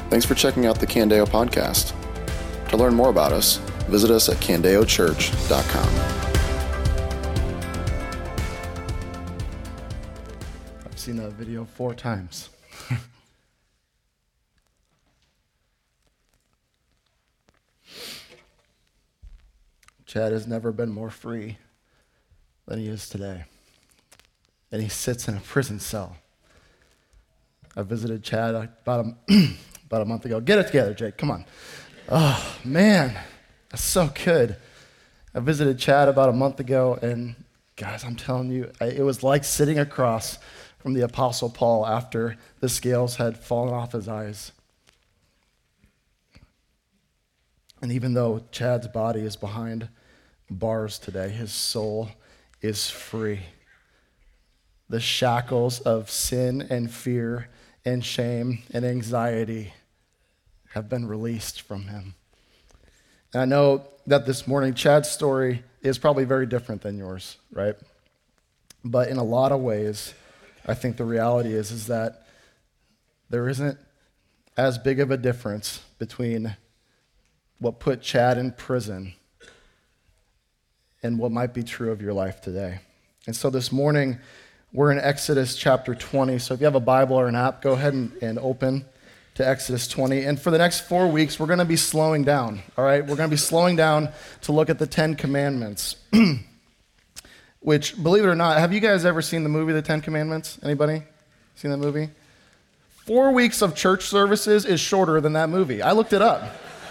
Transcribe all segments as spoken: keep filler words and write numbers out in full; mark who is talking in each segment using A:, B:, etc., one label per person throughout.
A: Thanks for checking out the Candeo podcast. To learn more about us, visit us at candeo church dot com.
B: I've seen that video four times. Chad has never been more free than he is today. And he sits in a prison cell. I visited Chad about a, about a month ago. Get it together, Jake. Come on. Oh, man. That's so good. I visited Chad about a month ago, and guys, I'm telling you, it was like sitting across from the Apostle Paul after the scales had fallen off his eyes. And even though Chad's body is behind bars today, his soul is free. The shackles of sin and fear and shame and anxiety have been released from him. And I know that this morning, Chad's story is probably very different than yours, right? But in a lot of ways, I think the reality is, is that there isn't as big of a difference between what put Chad in prison and what might be true of your life today. And so this morning, we're in Exodus chapter twenty. So if you have a Bible or an app, go ahead and, and open to Exodus twenty. And for the next four weeks, we're going to be slowing down, all right? We're going to be slowing down to look at the Ten Commandments, which, believe it or not, have you guys ever seen the movie The Ten Commandments? Anybody seen that movie? Four weeks of church services is shorter than that movie. I looked it up.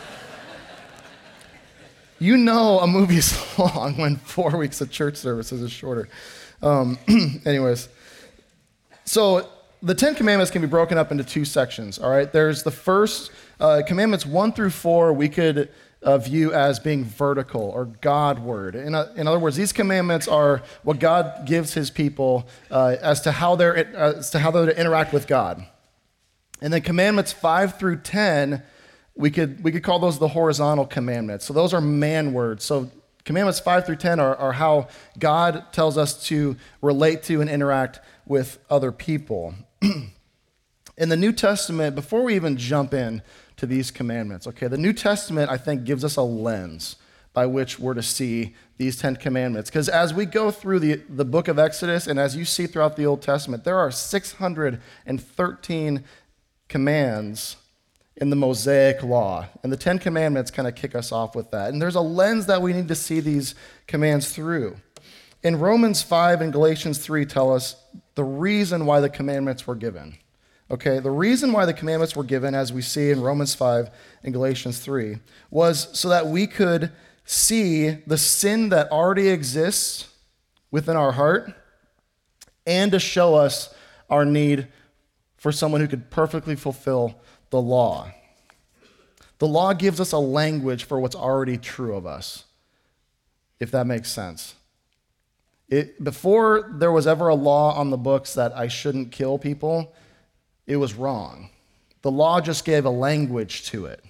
B: You know a movie's long when four weeks of church services is shorter. Um, anyways, so the Ten Commandments can be broken up into two sections, all right? There's the first, uh, commandments one through four, we could uh, view as being vertical or Godward. In, uh, in other words, these commandments are what God gives his people uh, as to how they're uh, as to how they're to interact with God. And then commandments five through ten, we could we could call those the horizontal commandments. So those are man words. So commandments five through ten are, are how God tells us to relate to and interact with other people. In the New Testament, before we even jump in to these commandments, okay, the New Testament, I think, gives us a lens by which we're to see these Ten Commandments. Because as we go through the, the book of Exodus, and as you see throughout the Old Testament, there are six hundred thirteen commands in the Mosaic Law. And the Ten Commandments kind of kick us off with that. And there's a lens that we need to see these commands through. In Romans five and Galatians three tell us the reason why the commandments were given. Okay, the reason why the commandments were given, as we see in Romans five and Galatians three, was so that we could see the sin that already exists within our heart and to show us our need for someone who could perfectly fulfill the law. The law gives us a language for what's already true of us, if that makes sense. It, before there was ever a law on the books that I shouldn't kill people, it was wrong. The law just gave a language to it.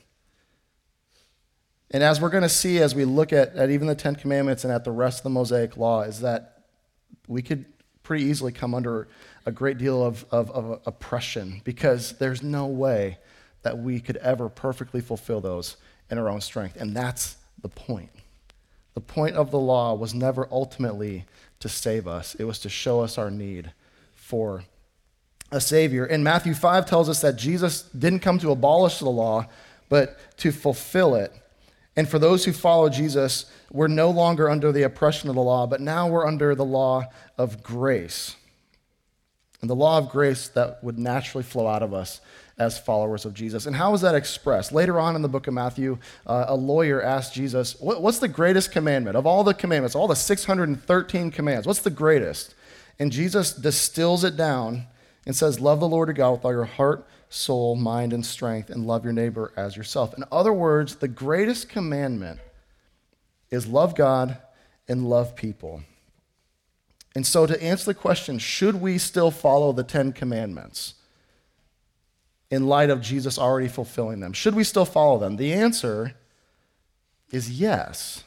B: And as we're going to see as we look at, at even the Ten Commandments and at the rest of the Mosaic Law, is that we could pretty easily come under a great deal of, of, of oppression, because there's no way that we could ever perfectly fulfill those in our own strength. And that's the point. The point of the law was never ultimately to save us. It was to show us our need for a Savior. And Matthew five tells us that Jesus didn't come to abolish the law, but to fulfill it. And for those who follow Jesus, we're no longer under the oppression of the law, but now we're under the law of grace. And the law of grace that would naturally flow out of us as followers of Jesus. And how is that expressed? Later on in the book of Matthew, uh, a lawyer asked Jesus, what, what's the greatest commandment? Of all the commandments, all the six hundred thirteen commands, what's the greatest? And Jesus distills it down and says, love the Lord your God with all your heart, soul, mind, and strength, and love your neighbor as yourself. In other words, the greatest commandment is love God and love people. And so to answer the question, should we still follow the Ten Commandments in light of Jesus already fulfilling them? Should we still follow them? The answer is yes.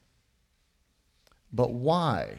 B: But why?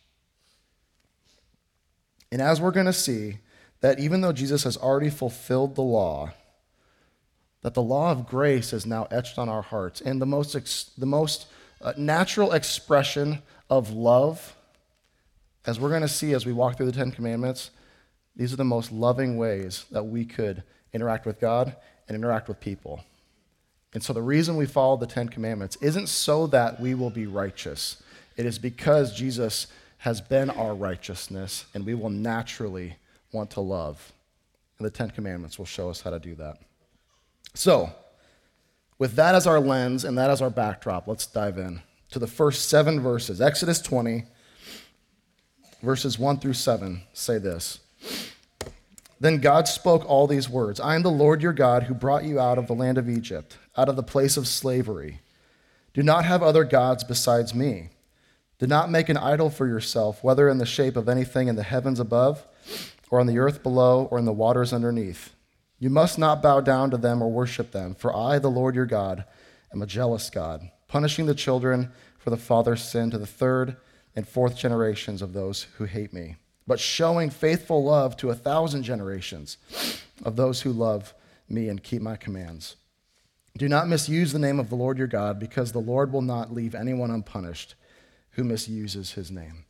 B: And as we're going to see, that even though Jesus has already fulfilled the law, that the law of grace is now etched on our hearts. And the most, ex- the most uh, natural expression of love, as we're going to see as we walk through the Ten Commandments, these are the most loving ways that we could interact with God and interact with people. And so the reason we follow the Ten Commandments isn't so that we will be righteous. It is because Jesus has been our righteousness, and we will naturally want to love. And the Ten Commandments will show us how to do that. So, with that as our lens and that as our backdrop, let's dive in to the first seven verses. Exodus twenty, verses one through seven say this. Then God spoke all these words. I am the Lord your God who brought you out of the land of Egypt, out of the place of slavery. Do not have other gods besides me. Do not make an idol for yourself, whether in the shape of anything in the heavens above, or on the earth below, or in the waters underneath. You must not bow down to them or worship them, for I, the Lord your God, am a jealous God, punishing the children for the father's sin to the third and fourth generations of those who hate me, but showing faithful love to a thousand generations of those who love me and keep my commands. Do not misuse the name of the Lord your God, because the Lord will not leave anyone unpunished who misuses his name.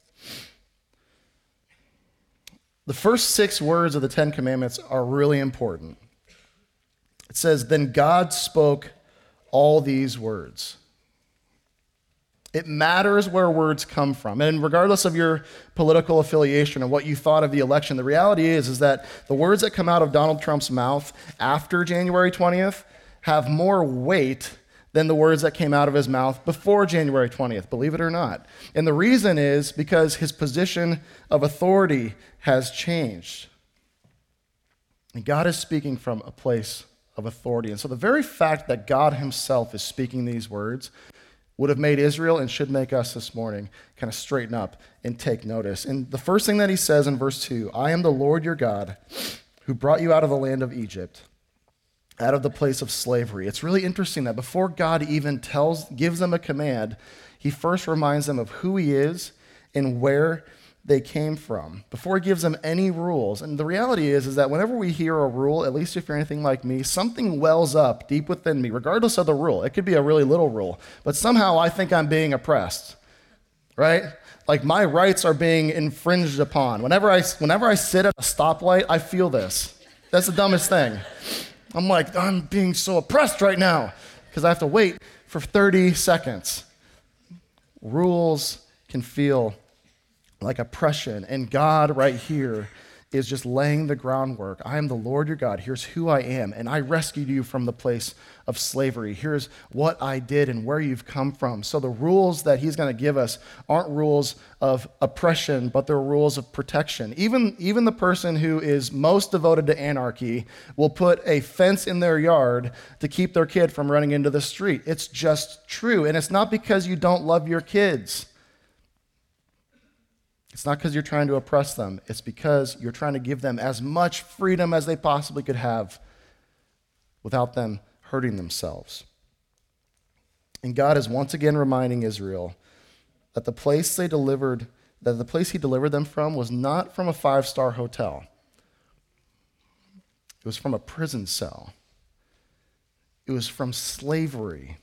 B: The first six words of the Ten Commandments are really important. It says, then God spoke all these words. It matters where words come from. And regardless of your political affiliation and what you thought of the election, the reality is, is that the words that come out of Donald Trump's mouth after January twentieth have more weight than the words that came out of his mouth before January twentieth, believe it or not. And the reason is because his position of authority has changed. And God is speaking from a place of authority. And so the very fact that God himself is speaking these words would have made Israel and should make us this morning kind of straighten up and take notice. And the first thing that he says in verse two, I am the Lord your God who brought you out of the land of Egypt, out of the place of slavery. It's really interesting that before God even tells, gives them a command, he first reminds them of who he is and where they came from, before he gives them any rules. And the reality is, is that whenever we hear a rule, at least if you're anything like me, something wells up deep within me, regardless of the rule. It could be a really little rule, but somehow I think I'm being oppressed, right? Like my rights are being infringed upon. Whenever I, whenever I sit at a stoplight, I feel this. That's the dumbest thing. I'm like, I'm being so oppressed right now because I have to wait for thirty seconds. Rules can feel like oppression, and God right here is just laying the groundwork. I am the Lord your God. Here's who I am, and I rescued you from the place of slavery. Here's what I did and where you've come from. So the rules that he's going to give us aren't rules of oppression, but they're rules of protection. Even, even the person who is most devoted to anarchy will put a fence in their yard to keep their kid from running into the street. It's just true, and it's not because you don't love your kids. It's not because you're trying to oppress them. It's because you're trying to give them as much freedom as they possibly could have without them hurting themselves. And God is once again reminding Israel that the place they delivered, that the place he delivered them from was not from a five-star hotel. It was from a prison cell. It was from slavery.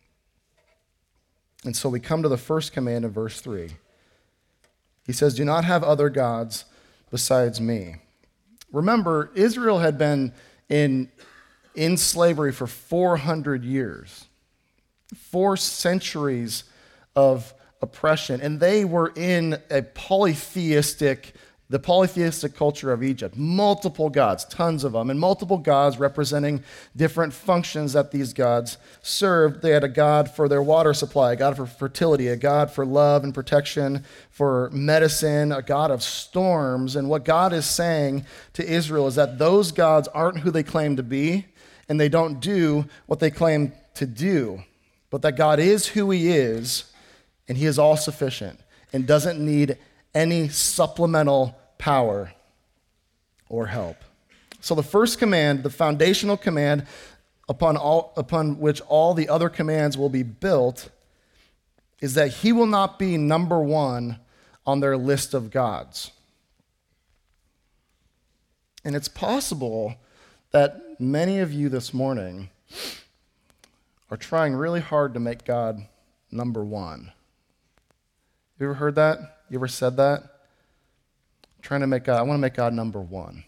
B: And so we come to the first command in verse three. He says, do not have other gods besides me. Remember, Israel had been in, in slavery for four hundred years, four centuries of oppression, and they were in a polytheistic, the polytheistic culture of Egypt. Multiple gods, tons of them, and multiple gods representing different functions that these gods served. They had a god for their water supply, a god for fertility, a god for love and protection, for medicine, a god of storms. And what God is saying to Israel is that those gods aren't who they claim to be, and they don't do what they claim to do, but that God is who he is, and he is all sufficient and doesn't need any supplemental power or help. So the first command, the foundational command upon all, upon which all the other commands will be built, is that he will not be number one on their list of gods. And it's possible that many of you this morning are trying really hard to make God number one. You ever heard that? You ever said that? I'm trying to make God, I want to make God number one.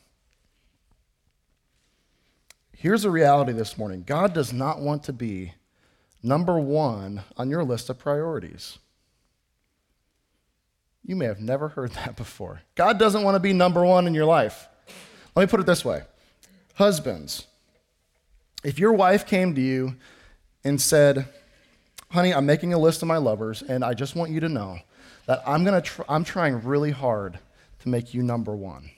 B: Here's the reality this morning. God does not want to be number one on your list of priorities. You may have never heard that before. God doesn't want to be number one in your life. Let me put it this way. Husbands, if your wife came to you and said, honey, I'm making a list of my lovers, and I just want you to know that I'm gonna tr- I'm trying really hard to make you number one.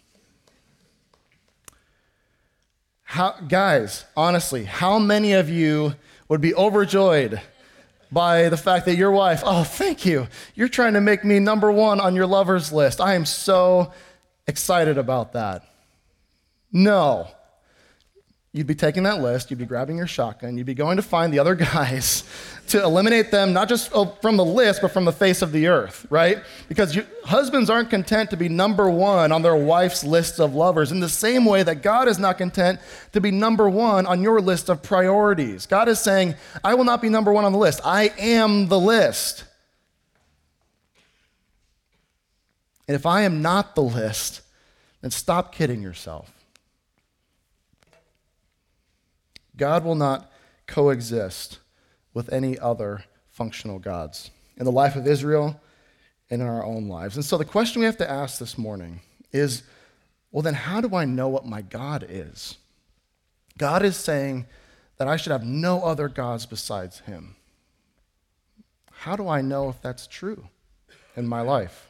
B: How, guys, honestly, how many of you would be overjoyed by the fact that your wife, oh, thank you, you're trying to make me number one on your lovers list. I am so excited about that. No. You'd be taking that list, you'd be grabbing your shotgun, you'd be going to find the other guys to eliminate them, not just from the list, but from the face of the earth, right? Because you, husbands aren't content to be number one on their wife's list of lovers in the same way that God is not content to be number one on your list of priorities. God is saying, I will not be number one on the list. I am the list. And if I am not the list, then stop kidding yourself. God will not coexist with any other functional gods in the life of Israel and in our own lives. And so the question we have to ask this morning is, well, then how do I know what my God is? God is saying that I should have no other gods besides him. How do I know if that's true in my life?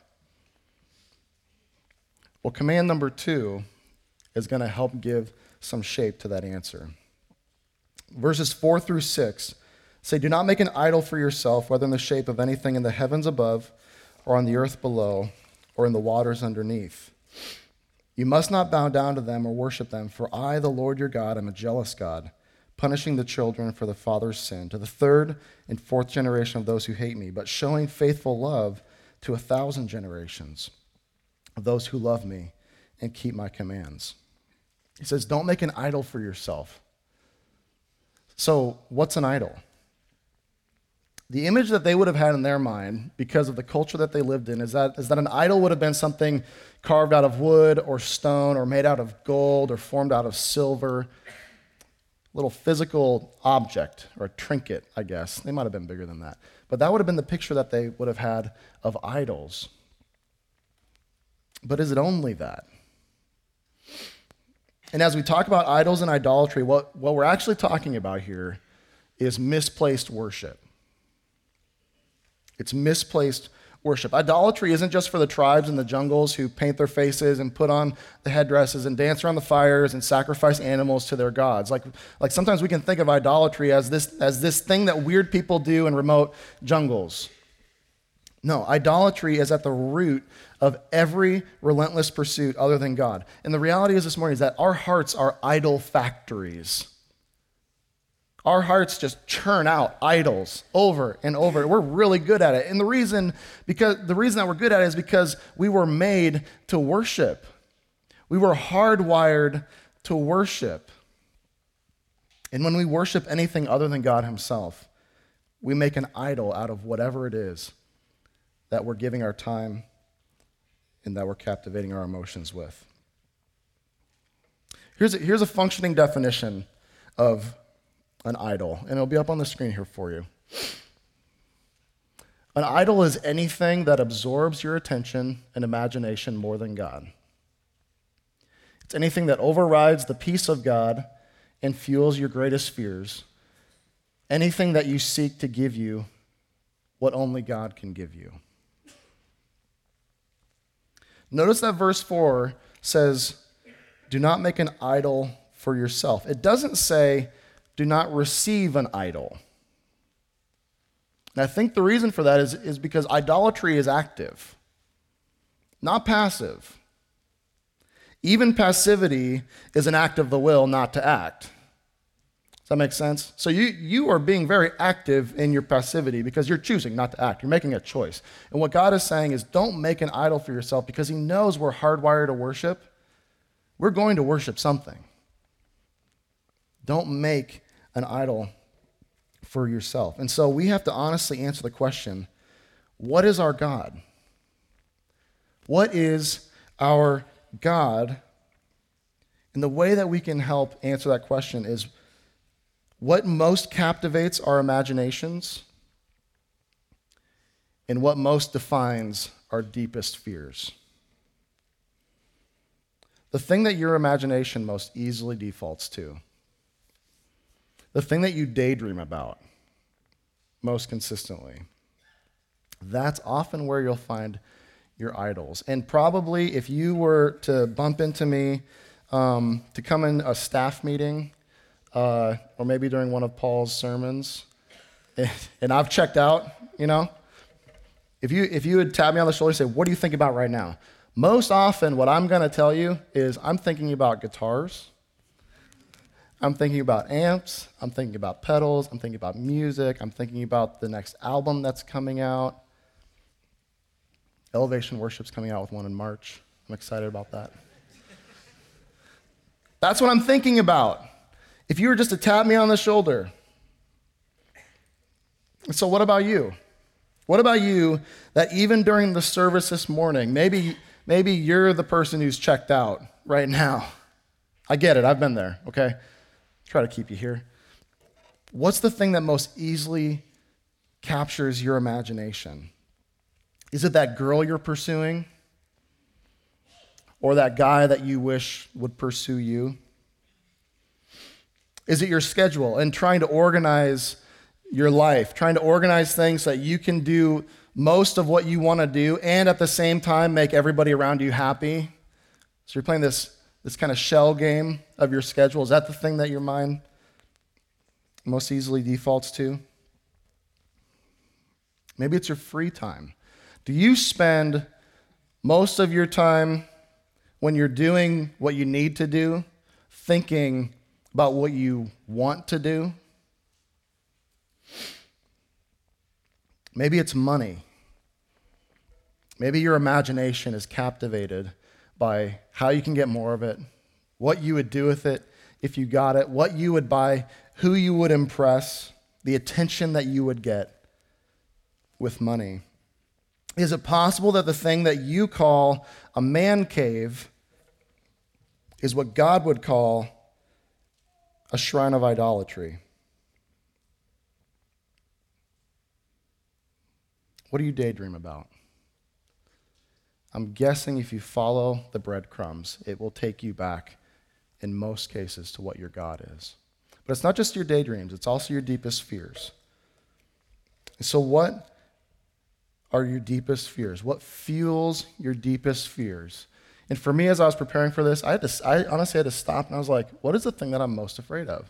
B: Well, command number two is going to help give some shape to that answer. Verses four through six say, do not make an idol for yourself, whether in the shape of anything in the heavens above, or on the earth below, or in the waters underneath. You must not bow down to them or worship them, for I, the Lord your God, am a jealous God, punishing the children for the father's sin, to the third and fourth generation of those who hate me, but showing faithful love to a thousand generations of those who love me and keep my commands. He says, don't make an idol for yourself. So, what's an idol? The image that they would have had in their mind, because of the culture that they lived in, is that, is that an idol would have been something carved out of wood or stone or made out of gold or formed out of silver. A little physical object or a trinket, I guess. They might have been bigger than that. But that would have been the picture that they would have had of idols. But is it only that? And as we talk about idols and idolatry, what, what we're actually talking about here is misplaced worship. It's misplaced worship. Idolatry isn't just for the tribes in the jungles who paint their faces and put on the headdresses and dance around the fires and sacrifice animals to their gods. Like, like sometimes we can think of idolatry as this, as this thing that weird people do in remote jungles. No, idolatry is at the root of every relentless pursuit other than God. And the reality is this morning is that our hearts are idol factories. Our hearts just churn out idols over and over. We're really good at it. And the reason, because the reason that we're good at it is because we were made to worship. We were hardwired to worship. And when we worship anything other than God himself, we make an idol out of whatever it is that we're giving our time and that we're captivating our emotions with. Here's a, here's a functioning definition of an idol, and it'll be up on the screen here for you. An idol is anything that absorbs your attention and imagination more than God. It's anything that overrides the peace of God and fuels your greatest fears. Anything that you seek to give you what only God can give you. Notice that verse four says, do not make an idol for yourself. It doesn't say, do not receive an idol. And I think the reason for that is, is because idolatry is active, not passive. Even passivity is an act of the will not to act. Does that make sense? So you, you are being very active in your passivity because you're choosing not to act. You're making a choice. And what God is saying is don't make an idol for yourself because he knows we're hardwired to worship. We're going to worship something. Don't make an idol for yourself. And so we have to honestly answer the question, what is our God? What is our God? And the way that we can help answer that question is what most captivates our imaginations and what most defines our deepest fears. The thing that your imagination most easily defaults to, the thing that you daydream about most consistently, that's often where you'll find your idols. And probably if you were to bump into me um, to come in a staff meeting, uh, or maybe during one of Paul's sermons, and I've checked out, you know, if you if you would tap me on the shoulder and say, what do you think about right now? Most often what I'm going to tell you is I'm thinking about guitars, I'm thinking about amps, I'm thinking about pedals, I'm thinking about music, I'm thinking about the next album that's coming out. Elevation Worship's coming out with one in March. I'm excited about that. That's what I'm thinking about. If you were just to tap me on the shoulder. So what about you? What about you that even during the service this morning, maybe, maybe you're the person who's checked out right now. I get it, I've been there, okay? Try to keep you here. What's the thing that most easily captures your imagination? Is it that girl you're pursuing? Or that guy that you wish would pursue you? Is it your schedule and trying to organize your life, trying to organize things so that you can do most of what you want to do and at the same time make everybody around you happy? So you're playing this, this kind of shell game of your schedule. Is that the thing that your mind most easily defaults to? Maybe it's your free time. Do you spend most of your time when you're doing what you need to do thinking about what you want to do? Maybe it's money. Maybe your imagination is captivated by how you can get more of it, what you would do with it if you got it, what you would buy, who you would impress, the attention that you would get with money. Is it possible that the thing that you call a man cave is what God would call a shrine of idolatry? What do you daydream about? I'm guessing if you follow the breadcrumbs, it will take you back, in most cases, to what your God is. But it's not just your daydreams, it's also your deepest fears. So what are your deepest fears? What fuels your deepest fears? And for me, as I was preparing for this, I, had to, I honestly had to stop and I was like, what is the thing that I'm most afraid of?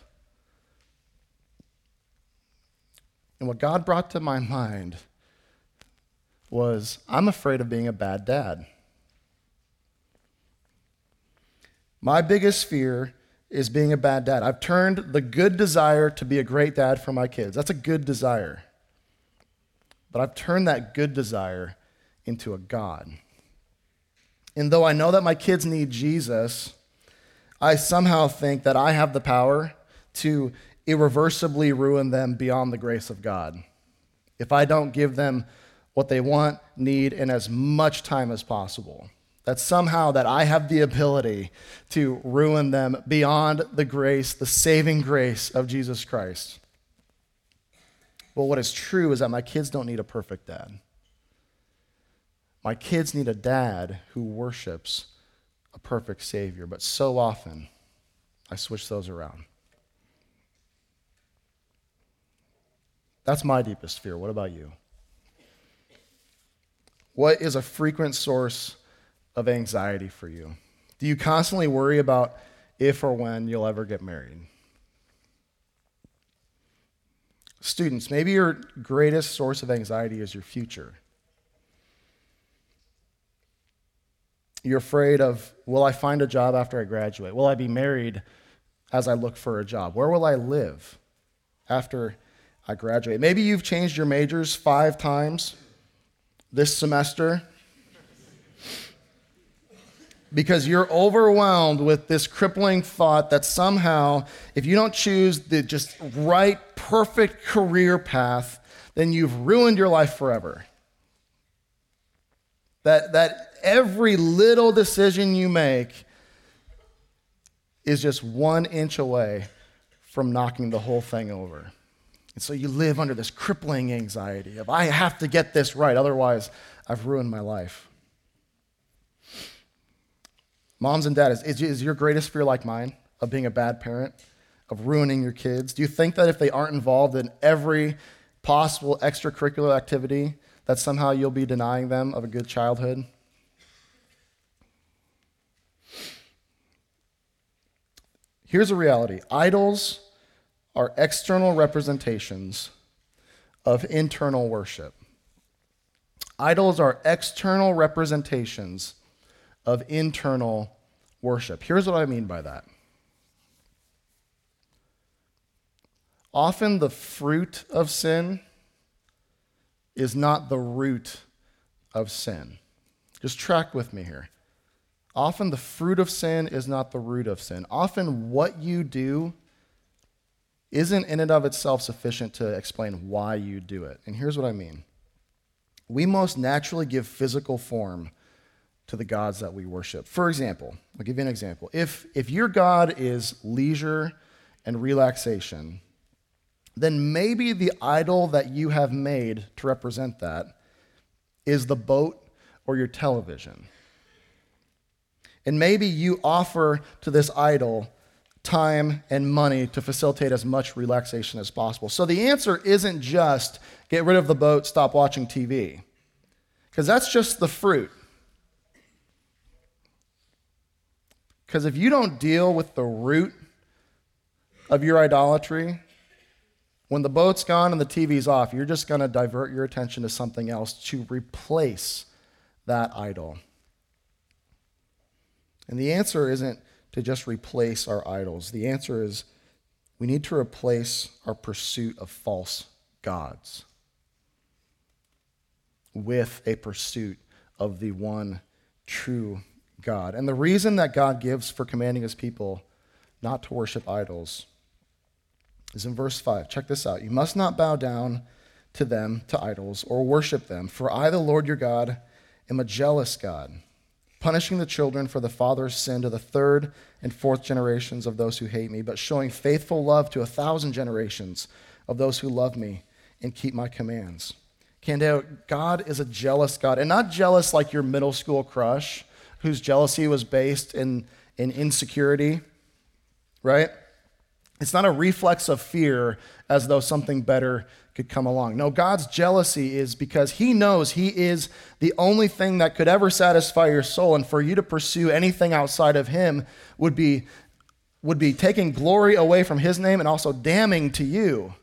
B: And what God brought to my mind was, I'm afraid of being a bad dad. My biggest fear is being a bad dad. I've turned the good desire to be a great dad for my kids. That's a good desire. But I've turned that good desire into a God. And though I know that my kids need Jesus, I somehow think that I have the power to irreversibly ruin them beyond the grace of God if I don't give them what they want, need, in as much time as possible. That somehow that I have the ability to ruin them beyond the grace, the saving grace of Jesus Christ. Well, what is true is that my kids don't need a perfect dad. My kids need a dad who worships a perfect Savior, but so often I switch those around. That's my deepest fear. What about you? What is a frequent source of anxiety for you? Do you constantly worry about if or when you'll ever get married? Students, maybe your greatest source of anxiety is your future. You're afraid of, will I find a job after I graduate? Will I be married as I look for a job? Where will I live after I graduate? Maybe you've changed your majors five times this semester because you're overwhelmed with this crippling thought that somehow, if you don't choose the just right, perfect career path, then you've ruined your life forever. That, that every little decision you make is just one inch away from knocking the whole thing over. And so you live under this crippling anxiety of, I have to get this right, otherwise I've ruined my life. Moms and dads, is, is your greatest fear like mine, of being a bad parent, of ruining your kids? Do you think that if they aren't involved in every possible extracurricular activity, that somehow you'll be denying them of a good childhood? Here's a reality. Idols are external representations of internal worship. Idols are external representations of internal worship. Here's what I mean by that. Often the fruit of sin is not the root of sin. Just track with me here. Often the fruit of sin is not the root of sin. Often what you do isn't in and of itself sufficient to explain why you do it. And here's what I mean. We most naturally give physical form to the gods that we worship. For example, I'll give you an example. If, if your God is leisure and relaxation, then maybe the idol that you have made to represent that is the boat or your television. And maybe you offer to this idol time and money to facilitate as much relaxation as possible. So the answer isn't just get rid of the boat, stop watching T V, because that's just the fruit. Because if you don't deal with the root of your idolatry, when the boat's gone and the T V's off, you're just going to divert your attention to something else to replace that idol. And the answer isn't to just replace our idols. The answer is we need to replace our pursuit of false gods with a pursuit of the one true God. And the reason that God gives for commanding his people not to worship idols is in verse five. Check this out. You must not bow down to them, to idols, or worship them, for I, the Lord your God, am a jealous God, punishing the children for the father's sin to the third and fourth generations of those who hate me, but showing faithful love to a thousand generations of those who love me and keep my commands. Candeo, God is a jealous God, and not jealous like your middle school crush, whose jealousy was based in, in insecurity, right? It's not a reflex of fear as though something better could come along. No, God's jealousy is because he knows he is the only thing that could ever satisfy your soul, and for you to pursue anything outside of him would be, would be taking glory away from his name and also damning to you.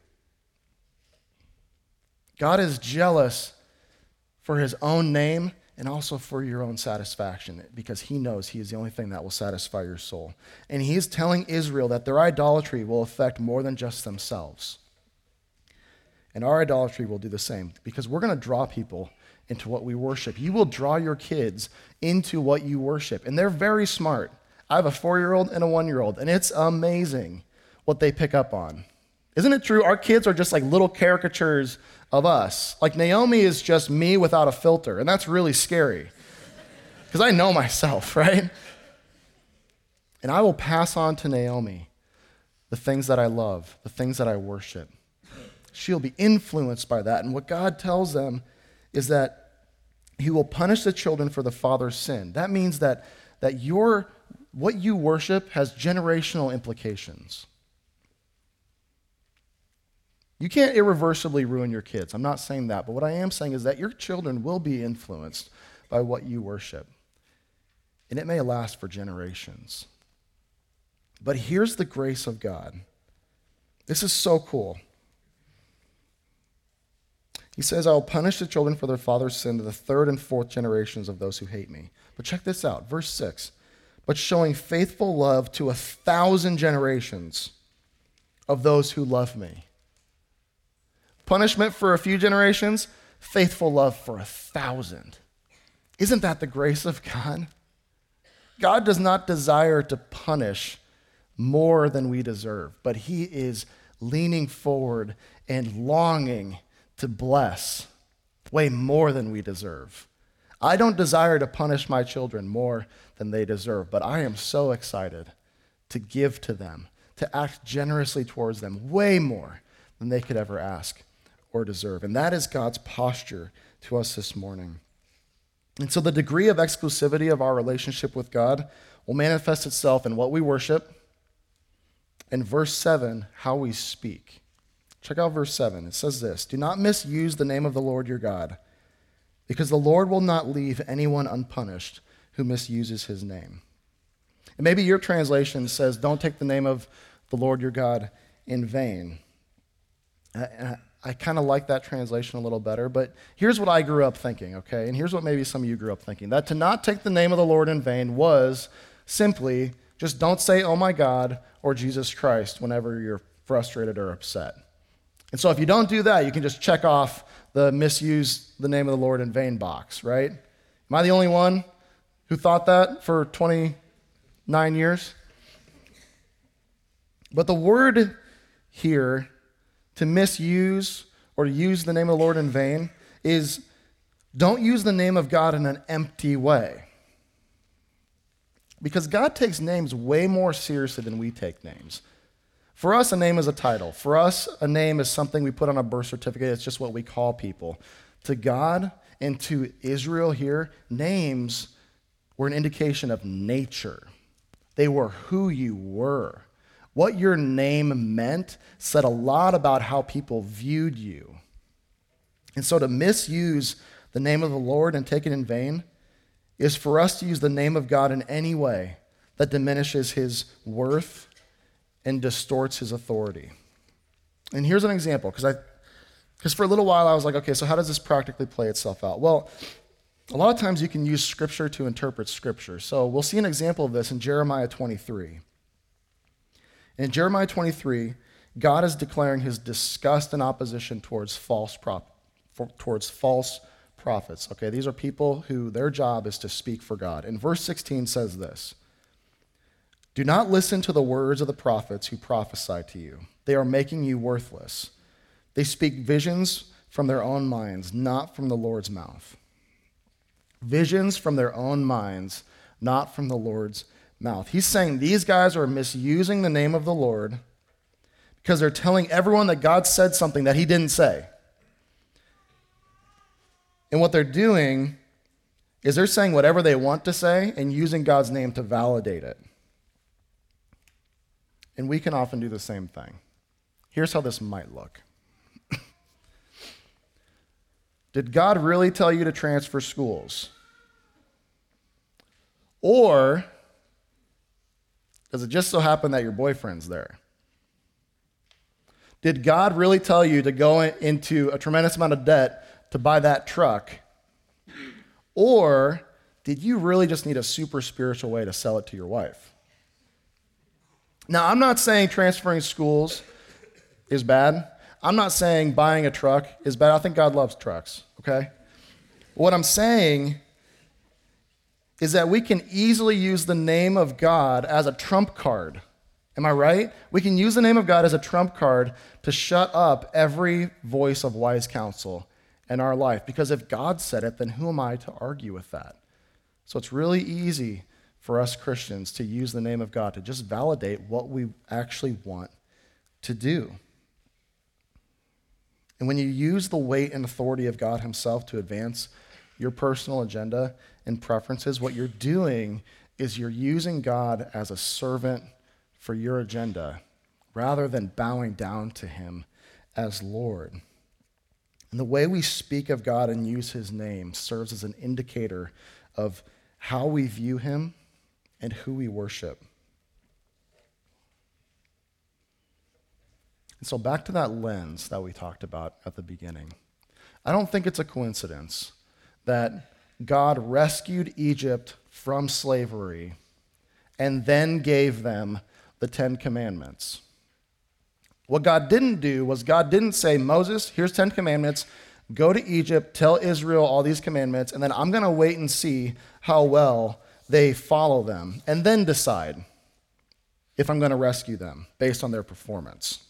B: God is jealous for his own name and also for your own satisfaction, because he knows he is the only thing that will satisfy your soul. And he's telling Israel that their idolatry will affect more than just themselves. And our idolatry will do the same, because we're going to draw people into what we worship. You will draw your kids into what you worship, and they're very smart. I have a four-year-old and a one-year-old, and it's amazing what they pick up on. Isn't it true? Our kids are just like little caricatures of us. Like Naomi is just me without a filter, and that's really scary because I know myself, right? And I will pass on to Naomi the things that I love, the things that I worship. She'll be influenced by that. And what God tells them is that he will punish the children for the father's sin. That means that, that your, what you worship has generational implications. You can't irreversibly ruin your kids. I'm not saying that. But what I am saying is that your children will be influenced by what you worship. And it may last for generations. But here's the grace of God. This is so cool. He says, I will punish the children for their father's sin to the third and fourth generations of those who hate me. But check this out, verse six. But showing faithful love to a thousand generations of those who love me. Punishment for a few generations, faithful love for a thousand. Isn't that the grace of God? God does not desire to punish more than we deserve, but he is leaning forward and longing to bless way more than we deserve. I don't desire to punish my children more than they deserve, but I am so excited to give to them, to act generously towards them, way more than they could ever ask or deserve. And that is God's posture to us this morning. And so the degree of exclusivity of our relationship with God will manifest itself in what we worship, and verse seven, how we speak. Check out verse seven. It says this, "Do not misuse the name of the Lord your God, because the Lord will not leave anyone unpunished who misuses his name." And maybe your translation says, "Don't take the name of the Lord your God in vain." And I, I kind of like that translation a little better, but here's what I grew up thinking, okay? And here's what maybe some of you grew up thinking. That to not take the name of the Lord in vain was simply just don't say, "Oh my God," or "Jesus Christ" whenever you're frustrated or upset. And so if you don't do that, you can just check off the misuse the name of the Lord in vain box, right? Am I the only one who thought that for twenty-nine years? But the word here, to misuse or to use the name of the Lord in vain, is don't use the name of God in an empty way. Because God takes names way more seriously than we take names. For us, a name is a title. For us, a name is something we put on a birth certificate. It's just what we call people. To God and to Israel here, names were an indication of nature. They were who you were. What your name meant said a lot about how people viewed you. And so to misuse the name of the Lord and take it in vain is for us to use the name of God in any way that diminishes his worth and distorts his authority. And here's an example, because I, because for a little while I was like, okay, so how does this practically play itself out? Well, a lot of times you can use Scripture to interpret Scripture. So we'll see an example of this in Jeremiah twenty-three. In Jeremiah twenty-three, God is declaring his disgust and opposition towards false prop, towards false prophets. Okay, these are people who their job is to speak for God. And verse sixteen says this, "Do not listen to the words of the prophets who prophesy to you. They are making you worthless. They speak visions from their own minds, not from the Lord's mouth." Visions from their own minds, not from the Lord's mouth. He's saying these guys are misusing the name of the Lord because they're telling everyone that God said something that he didn't say. And what they're doing is they're saying whatever they want to say and using God's name to validate it. And we can often do the same thing. Here's how this might look. Did God really tell you to transfer schools? Or does it just so happen that your boyfriend's there? Did God really tell you to go into a tremendous amount of debt to buy that truck? Or did you really just need a super spiritual way to sell it to your wife? Now, I'm not saying transferring schools is bad. I'm not saying buying a truck is bad. I think God loves trucks, okay? What I'm saying is that we can easily use the name of God as a trump card. Am I right? We can use the name of God as a trump card to shut up every voice of wise counsel in our life. Because if God said it, then who am I to argue with that? So it's really easy for us Christians to use the name of God to just validate what we actually want to do. And when you use the weight and authority of God himself to advance your personal agenda and preferences, what you're doing is you're using God as a servant for your agenda rather than bowing down to him as Lord. And the way we speak of God and use his name serves as an indicator of how we view him and who we worship. And so back to that lens that we talked about at the beginning. I don't think it's a coincidence that God rescued Egypt from slavery and then gave them the Ten Commandments. What God didn't do was God didn't say, "Moses, here's Ten Commandments, go to Egypt, tell Israel all these commandments, and then I'm going to wait and see how well they follow them and then decide if I'm going to rescue them based on their performance.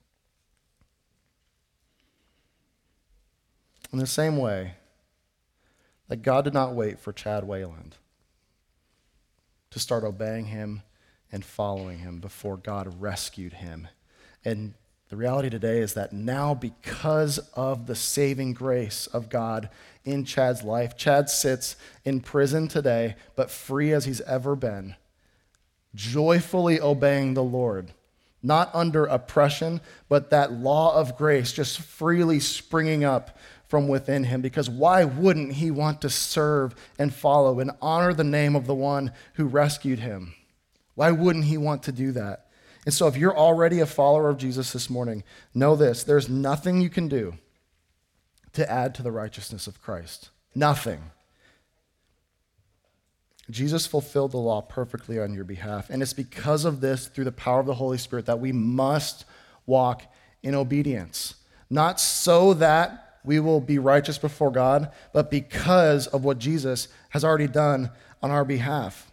B: In the same way that God did not wait for Chad Wayland to start obeying him and following him before God rescued him. And the reality today is that now, because of the saving grace of God in Chad's life, Chad sits in prison today, but free as he's ever been, joyfully obeying the Lord, not under oppression, but that law of grace just freely springing up from within him. Because why wouldn't he want to serve and follow and honor the name of the one who rescued him? Why wouldn't he want to do that? And so if you're already a follower of Jesus this morning, know this: there's nothing you can do to add to the righteousness of Christ. Nothing. Jesus fulfilled the law perfectly on your behalf. And it's because of this, through the power of the Holy Spirit, that we must walk in obedience. Not so that we will be righteous before God, but because of what Jesus has already done on our behalf.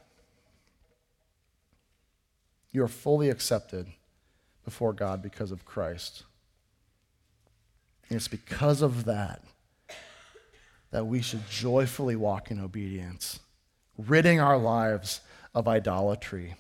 B: You are fully accepted before God because of Christ. And it's because of that that we should joyfully walk in obedience, ridding our lives of idolatry.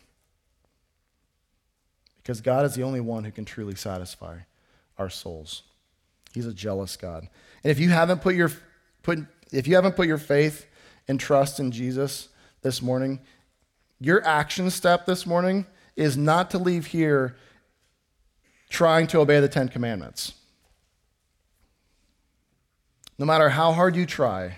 B: Because God is the only one who can truly satisfy our souls. He's a jealous God. And if you haven't put your put if you haven't put your faith and trust in Jesus this morning, your action step this morning is not to leave here trying to obey the Ten Commandments. No matter how hard you try,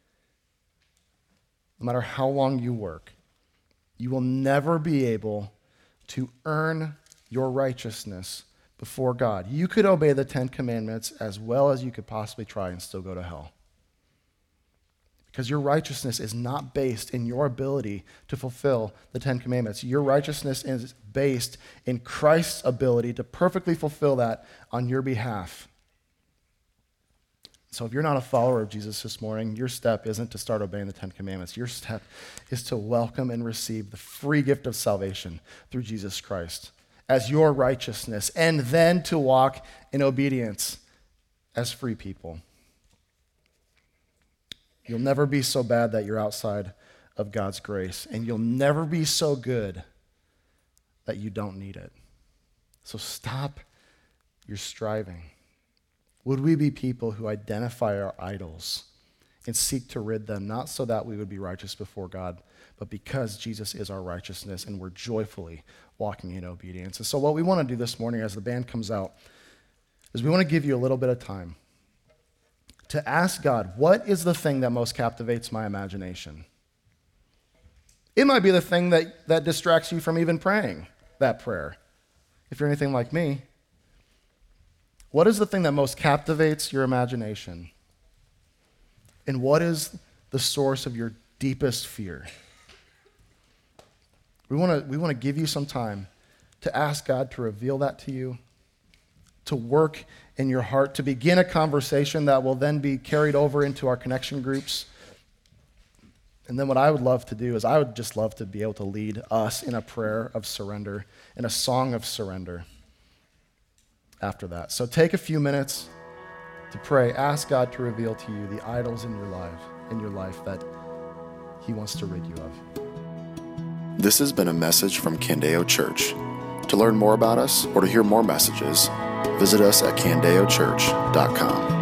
B: no matter how long you work, you will never be able to earn your righteousness before God. You could obey the Ten Commandments as well as you could possibly try and still go to hell. Because your righteousness is not based in your ability to fulfill the Ten Commandments. Your righteousness is based in Christ's ability to perfectly fulfill that on your behalf. So if you're not a follower of Jesus this morning, your step isn't to start obeying the Ten Commandments. Your step is to welcome and receive the free gift of salvation through Jesus Christ as your righteousness, and then to walk in obedience as free people. You'll never be so bad that you're outside of God's grace, and you'll never be so good that you don't need it. So stop your striving. Would we be people who identify our idols and seek to rid them, not so that we would be righteous before God, but because Jesus is our righteousness and we're joyfully walking in obedience? And so what we want to do this morning as the band comes out is we want to give you a little bit of time to ask God, what is the thing that most captivates my imagination? It might be the thing that, that distracts you from even praying that prayer. If you're anything like me, what is the thing that most captivates your imagination? And what is the source of your deepest fear? We want to we want to give you some time to ask God to reveal that to you, to work in your heart, to begin a conversation that will then be carried over into our connection groups. And then what I would love to do is I would just love to be able to lead us in a prayer of surrender, in a song of surrender after that. So take a few minutes to pray. Ask God to reveal to you the idols in your life, in your life that he wants to rid you of.
A: This has been a message from Candeo Church. To learn more about us or to hear more messages, visit us at candeo church dot com.